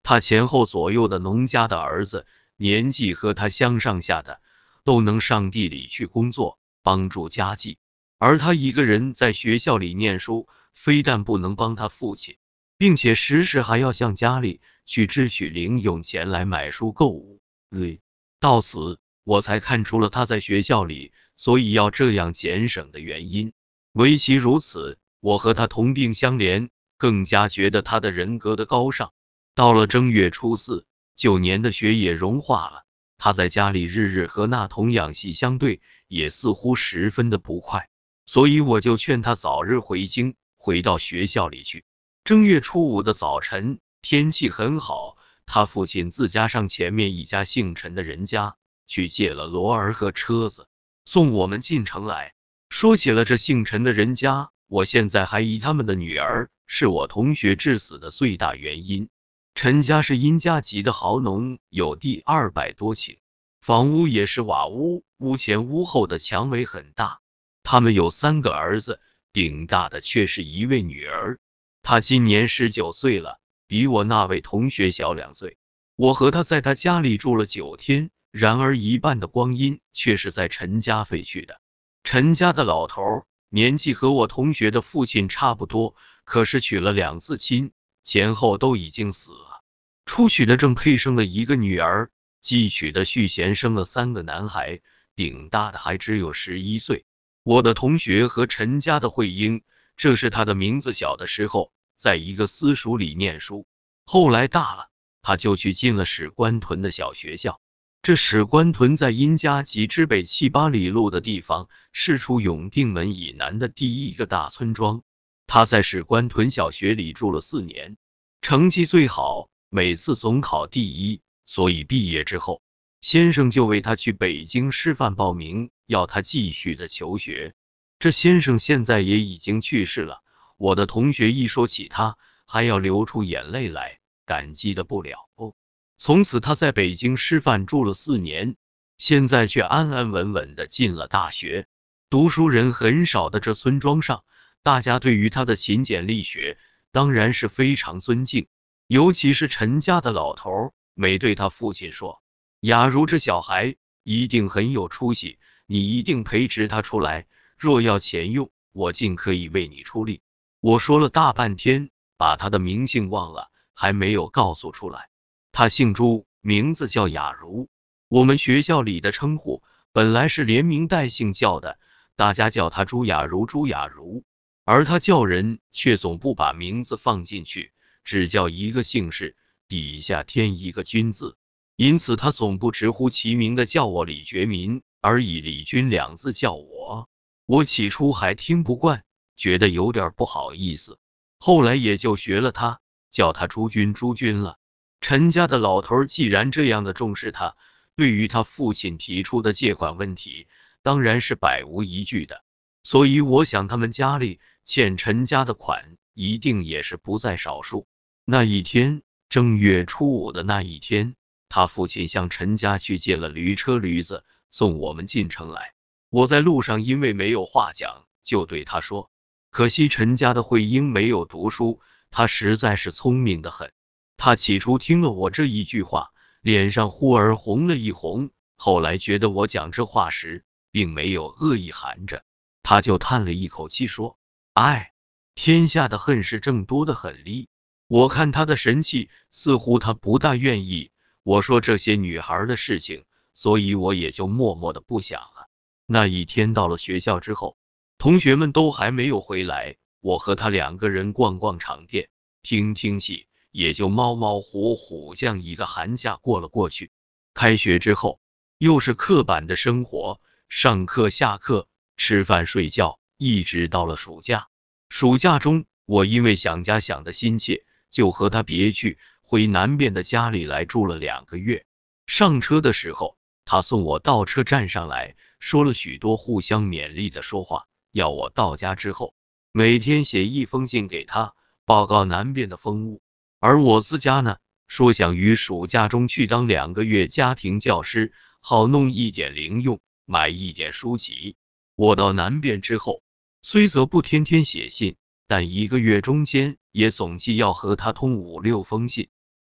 他前后左右的农家的儿子，年纪和他相上下的，都能上地里去工作，帮助家计。而他一个人在学校里念书，非但不能帮他父亲，并且时时还要向家里去支取零用钱来买书购物。到此我才看出了他在学校里所以要这样俭省的原因。唯其如此，我和他同病相怜，更加觉得他的人格的高尚。到了正月初四，9年的雪也融化了，他在家里日日和那童养媳相对，也似乎十分的不快，所以我就劝他早日回京，回到学校里去。正月初5的早晨，天气很好，他父亲自家上前面一家姓陈的人家去借了骡儿和车子，送我们进城来。说起了这姓陈的人家，我现在还疑他们的女儿是我同学致死的最大原因。陈家是殷家籍的豪农，有地200多顷，房屋也是瓦屋，屋前屋后的墙围很大。他们有3个儿子，顶大的却是一位女儿，她今年19岁了，比我那位同学小2岁。我和他在他家里住了9天，然而一半的光阴却是在陈家废去的。陈家的老头年纪和我同学的父亲差不多，可是娶了2次亲，前后都已经死了。初娶的正配生了1个女儿，继娶的续弦生了3个男孩，顶大的还只有11岁。我的同学和陈家的慧英，这是他的名字小的时候，在一个私塾里念书，后来大了，他就去进了史官屯的小学校。这史官屯在殷家集之北7、8里路的地方，是出永定门以南的第一个大村庄。他在史官屯小学里住了4年，成绩最好，每次总考第1，所以毕业之后，先生就为他去北京师范报名，要他继续的求学。这先生现在也已经去世了，我的同学一说起他，还要流出眼泪来，感激的不了。从此他在北京师范住了4年，现在却安安稳稳的进了大学。读书人很少的这村庄上，大家对于他的勤俭力学当然是非常尊敬，尤其是陈家的老头，每对他父亲说，雅茹这小孩一定很有出息，你一定培植他出来，若要钱用，我尽可以为你出力。我说了大半天，把他的名姓忘了，还没有告诉出来。他姓朱，名字叫雅茹，我们学校里的称呼本来是连名带姓叫的，大家叫他朱雅茹朱雅茹，而他叫人却总不把名字放进去，只叫一个姓氏，底下添一个君字，因此他总不直呼其名的叫我李觉民，而以李君2字叫我。我起初还听不惯，觉得有点不好意思，后来也就学了他，叫他朱君朱君了。陈家的老头既然这样的重视他，对于他父亲提出的借款问题，当然是百无一据的。所以我想他们家里欠陈家的款，一定也是不在少数。那一天，正月初5的那一天，他父亲向陈家去借了驴车驴子，送我们进城来。我在路上因为没有话讲，就对他说，可惜陈家的慧英没有读书，他实在是聪明的很。他起初听了我这一句话，脸上忽而红了一红，后来觉得我讲这话时并没有恶意含着，他就叹了一口气说，哎，天下的恨是正多得很哩。我看他的神气，似乎他不大愿意我说这些女孩的事情，所以我也就默默的不想了。那一天到了学校之后，同学们都还没有回来，我和他2个人逛逛场店，听听戏，也就猫猫虎虎这样一个寒假过了过去。开学之后，又是刻板的生活，上课下课，吃饭睡觉，一直到了暑假。暑假中，我因为想家想的心切，就和他别去，回南边的家里来住了2个月。上车的时候，他送我到车站上来，说了许多互相勉励的说话，要我到家之后，每天写1封信给他，报告南边的风物。而我自家呢，说想于暑假中去当2个月家庭教师，好弄一点零用，买一点书籍。我到南边之后，虽则不天天写信，但1个月中间也总计要和他通5、6封信。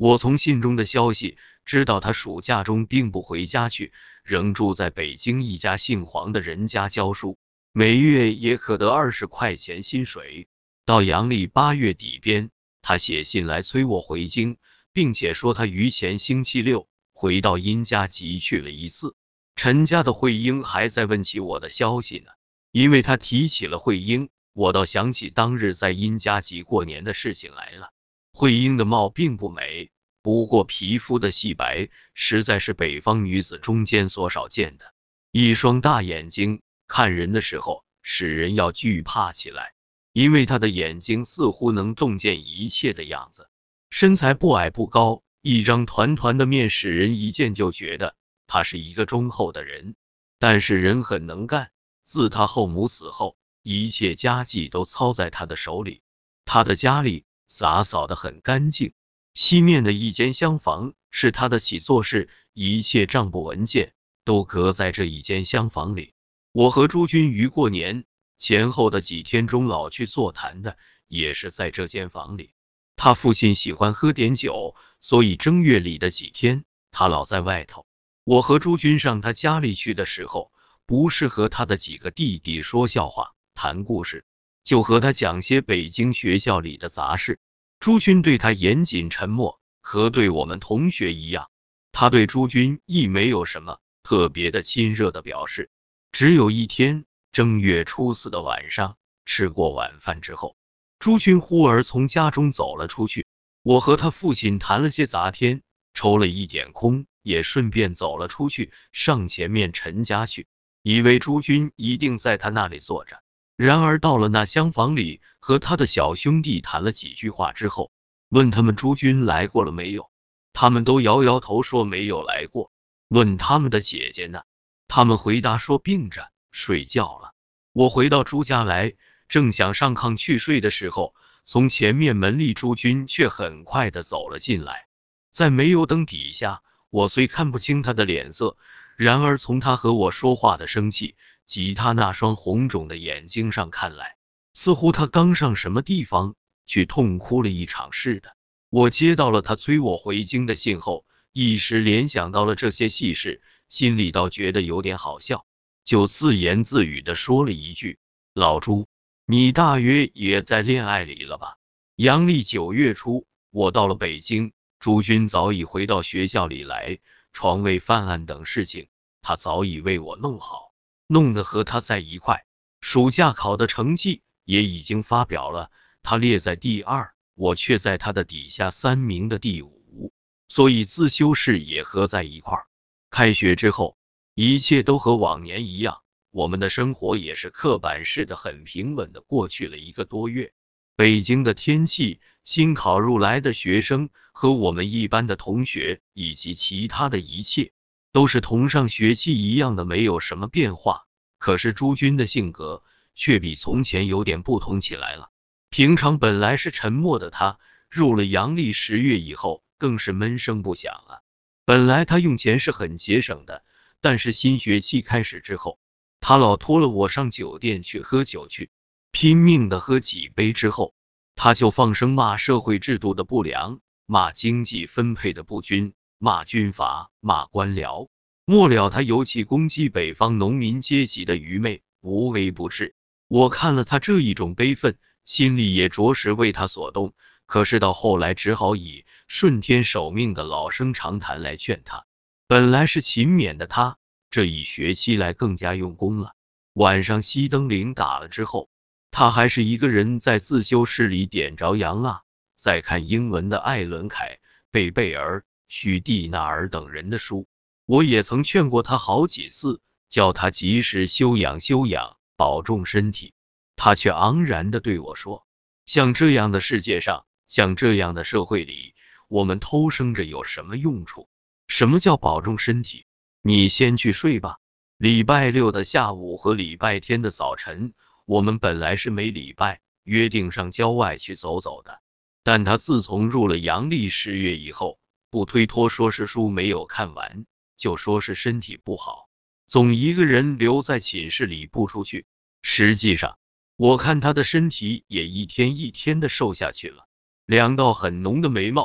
我从信中的消息知道他暑假中并不回家去，仍住在北京一家姓黄的人家教书，每月也可得20块钱薪水。到阳历8月底边，他写信来催我回京，并且说他于前星期六回到殷家集去了一次。陈家的慧英还在问起我的消息呢，因为他提起了慧英，我倒想起当日在殷家集过年的事情来了。慧英的貌并不美，不过皮肤的细白实在是北方女子中间所少见的，一双大眼睛看人的时候使人要惧怕起来，因为她的眼睛似乎能洞见一切的样子。身材不矮不高，一张团团的面使人一见就觉得他是一个忠厚的人，但是人很能干。自他后母死后，一切家计都操在他的手里。他的家里洒扫得很干净，西面的一间厢房是他的起坐室，一切账簿文件都搁在这一间厢房里。我和朱君于过年前后的几天中老去座谈的也是在这间房里。他父亲喜欢喝点酒，所以正月里的几天他老在外头。我和朱君上他家里去的时候，不是和他的几个弟弟说笑话谈故事，就和他讲些北京学校里的杂事。朱君对他严谨沉默，和对我们同学一样。他对朱君亦没有什么特别的亲热的表示。只有一天正月初4的晚上，吃过晚饭之后，朱君忽而从家中走了出去。我和他父亲谈了些杂天，抽了一点空，也顺便走了出去，上前面陈家去，以为朱君一定在他那里坐着。然而到了那厢房里，和他的小兄弟谈了几句话之后，问他们朱君来过了没有，他们都摇摇头说没有来过。问他们的姐姐呢，他们回答说病着睡觉了。我回到朱家来，正想上炕去睡的时候，从前面门里朱君却很快的走了进来。在煤油灯底下，我虽看不清他的脸色，然而从他和我说话的声气及他那双红肿的眼睛上看来，似乎他刚上什么地方去痛哭了一场似的。我接到了他催我回京的信后，一时联想到了这些细事，心里倒觉得有点好笑，就自言自语的说了一句：老朱，你大约也在恋爱里了吧？阳历9月初，我到了北京，朱君早已回到学校里来，床位饭案等事情他早已为我弄好，弄得和他在一块。暑假考的成绩也已经发表了，他列在第2，我却在他的底下3名的第5，所以自修室也合在一块。开学之后，一切都和往年一样，我们的生活也是刻板式的很平稳的过去了1个多月。北京的天气，新考入来的学生和我们一班的同学以及其他的一切都是同上学期一样的，没有什么变化。可是朱君的性格却比从前有点不同起来了。平常本来是沉默的他，入了阳历10月以后更是闷声不响了。本来他用钱是很节省的，但是新学期开始之后，他老拖了我上酒店去喝酒去，拼命的喝几杯之后，他就放声骂社会制度的不良，骂经济分配的不均，骂军阀，骂官僚。末了他尤其攻击北方农民阶级的愚昧无微不至。我看了他这一种悲愤，心里也着实为他所动，可是到后来只好以顺天守命的老生常谈来劝他。本来是勤勉的他，这一学期来更加用功了。晚上熄灯铃打了之后，他还是一个人在自修室里点着洋蜡，在看英文的艾伦凯、贝贝尔、许蒂纳尔等人的书。我也曾劝过他好几次，叫他及时休养休养，保重身体。他却昂然地对我说，像这样的世界上，像这样的社会里，我们偷生着有什么用处？什么叫保重身体？你先去睡吧。礼拜6的下午和礼拜天的早晨，我们本来是每礼拜约定上郊外去走走的，但他自从入了阳历10月以后，不推脱说是书没有看完，就说是身体不好，总一个人留在寝室里不出去。实际上我看他的身体也一天一天的瘦下去了，2道很浓的眉毛，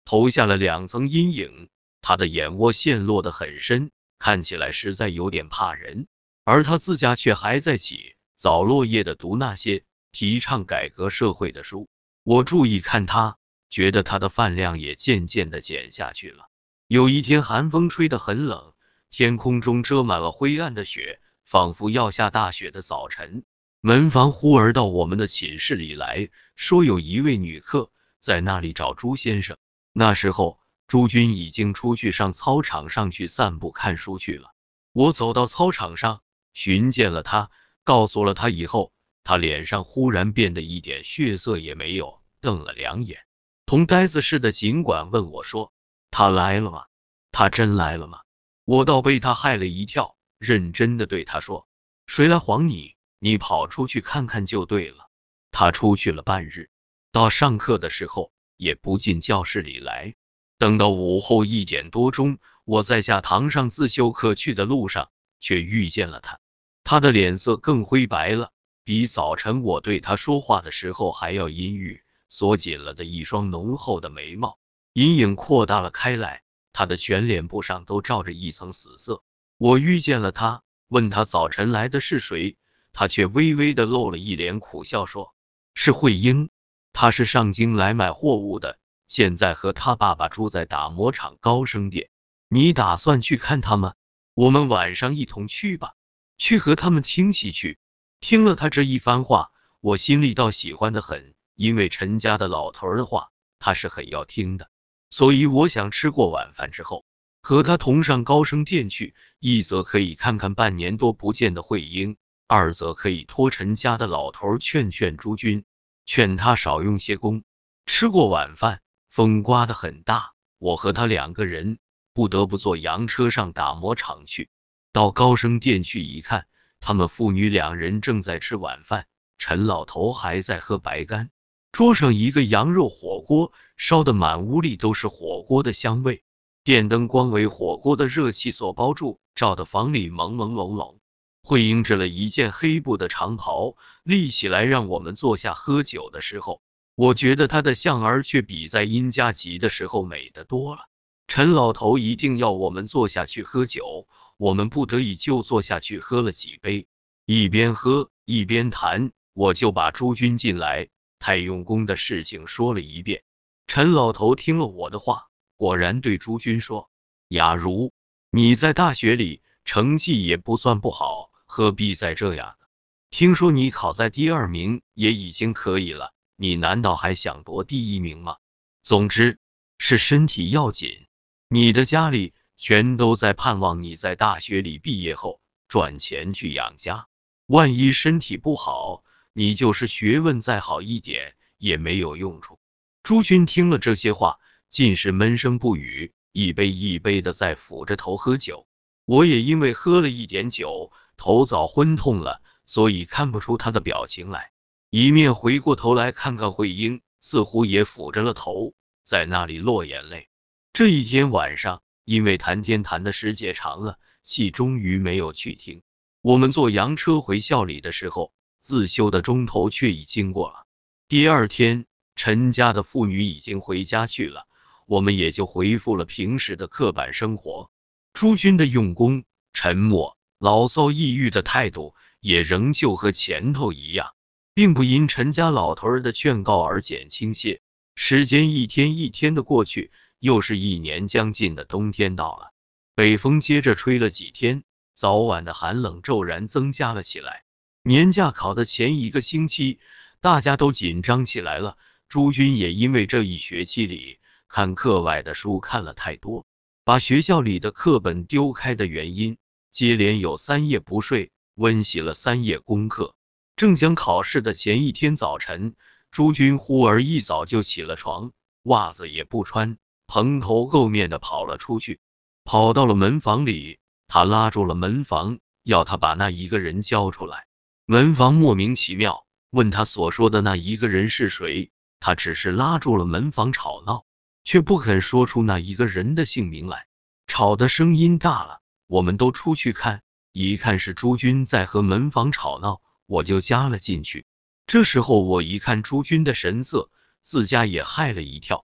投下了2层阴影，他的眼窝陷落得很深，看起来实在有点怕人，而他自家却还在起早落叶的读那些提倡改革社会的书。我注意看他，觉得他的饭量也渐渐地减下去了。有一天寒风吹得很冷，天空中遮满了灰暗的雪，仿佛要下大雪的早晨。门房忽而到我们的寝室里来，说有一位女客在那里找朱先生。那时候朱军已经出去上操场上去散步看书去了。我走到操场上寻见了他，告诉了他以后，他脸上忽然变得一点血色也没有，瞪了2眼，同呆子似的，尽管问我说：“他来了吗？他真来了吗？”我倒被他害了一跳，认真的对他说：“谁来晃你？你跑出去看看就对了。”他出去了半日，到上课的时候也不进教室里来。等到午后1点多钟，我在下堂上自修课去的路上，却遇见了他。他的脸色更灰白了，比早晨我对他说话的时候还要阴郁，锁紧了的一双浓厚的眉毛阴影扩大了开来，他的全脸部上都罩着一层死色。我遇见了他，问他早晨来的是谁，他却微微的露了一脸苦笑，说是慧英，他是上京来买货物的，现在和他爸爸住在打磨厂高升店。你打算去看他吗？我们晚上一同去吧，去和他们听戏去。听了他这一番话，我心里倒喜欢得很，因为陈家的老头的话他是很要听的，所以我想吃过晚饭之后和他同上高升店去，一则可以看看半年多不见的慧英，二则可以托陈家的老头劝劝朱军，劝他少用些功。吃过晚饭，风刮得很大，我和他2个人不得不坐洋车上打磨厂去。到高升店去一看，他们父女2人正在吃晚饭，陈老头还在喝白干，桌上一个羊肉火锅烧得满屋里都是火锅的香味，电灯光为火锅的热气所包住，照得房里朦朦胧胧。慧英织了一件黑布的长袍，立起来让我们坐下喝酒的时候，我觉得她的相儿却比在殷家集的时候美得多了。陈老头一定要我们坐下去喝酒，我们不得已就坐下去喝了几杯，一边喝一边谈，我就把朱军进来太用功的事情说了一遍。陈老头听了我的话，果然对朱军说：“雅茹，你在大学里成绩也不算不好，何必再这样呢？听说你考在第2名也已经可以了，你难道还想夺第1名吗？总之是身体要紧，你的家里全都在盼望你在大学里毕业后赚钱去养家，万一身体不好，你就是学问再好一点也没有用处。”朱军听了这些话，尽是闷声不语，一杯一杯的在抚着头喝酒。我也因为喝了一点酒，头早昏痛了，所以看不出他的表情来，一面回过头来看看慧英，似乎也抚着了头，在那里落眼泪。这一天晚上，因为谈天谈的时节长了，戏终于没有去听。我们坐洋车回校里的时候，自修的钟头却已经过了。第2天，陈家的妇女已经回家去了，我们也就恢复了平时的刻板生活。朱军的用功、沉默、牢骚、抑郁的态度也仍旧和前头一样，并不因陈家老头儿的劝告而减轻些。时间一天一天的过去，又是1年将近的冬天到了。北风接着吹了几天，早晚的寒冷骤然增加了起来。年假考的前1个星期，大家都紧张起来了。朱军也因为这一学期里看课外的书看了太多，把学校里的课本丢开的原因，接连有3夜不睡，温习了3夜功课。正将考试的前1天早晨，朱军忽而一早就起了床，袜子也不穿，蓬头垢面的跑了出去，跑到了门房里，他拉住了门房，要他把那1个人交出来。门房莫名其妙，问他所说的那1个人是谁，他只是拉住了门房吵闹，却不肯说出那1个人的姓名来，吵的声音大了，我们都出去看，一看是朱军在和门房吵闹，我就加了进去。这时候我一看朱军的神色，自家也害了一跳，